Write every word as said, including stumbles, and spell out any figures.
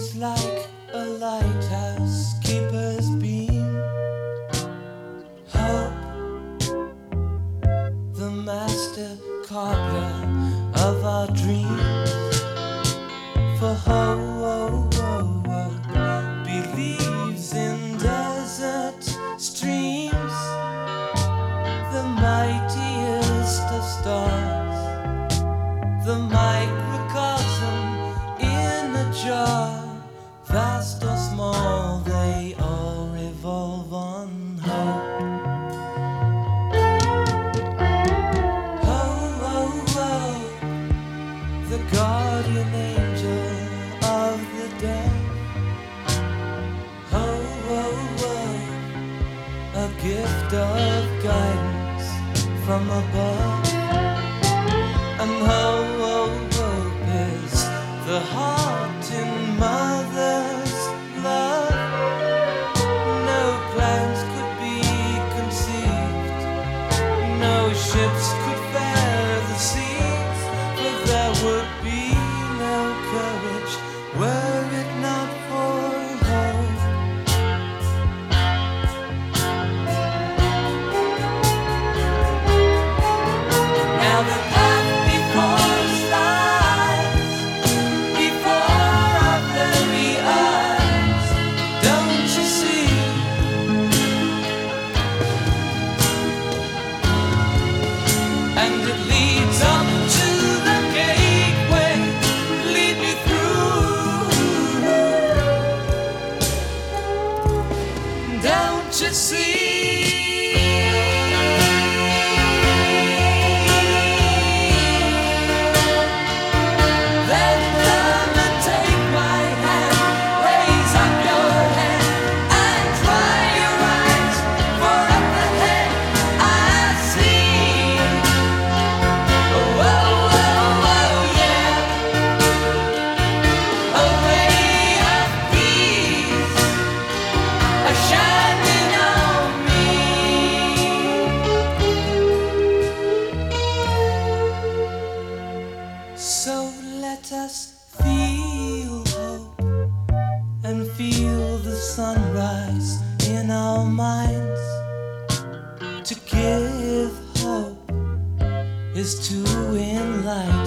is like a lighthouse keeper's beam. Hope, the master carver of our dreams. For hope believes in desert streams, the mightiest of stars, the microcosm in a jar. Vast or small, they all revolve on hope. Oh, oh, oh, the guardian angel of the day. Oh, oh, oh, a gift of guidance from above. And oh, oh, hope is the heart in mother's love. No plans could be conceived, no ships could bear the seas, but there would be no courage were it not for hope. Now the path before us lies, before our very eyes. Don't you see? And it leads up to the gateway. Lead me through. Don't you see? Then come and take my hand, raise up your head and dry your eyes, for up ahead I see. Oh, oh, oh, oh, yeah, a ray of peace, a shining on me. So let us feel hope and feel the sunrise in our minds. To give hope is to enlighten.